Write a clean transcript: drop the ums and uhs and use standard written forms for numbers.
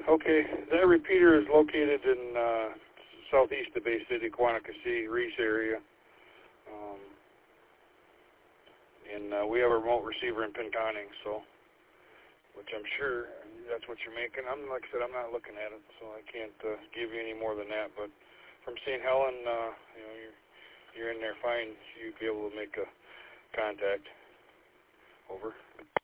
Okay, that repeater is located in southeast of Bay City, Quantica City, Reese area. And we have a remote receiver in Pinconning, so, which I'm sure that's what you're making. Like I said, I'm not looking at it, so I can't give you any more than that. But from St. Helen, you know, you're in there fine. You'd be able to make a contact. Over.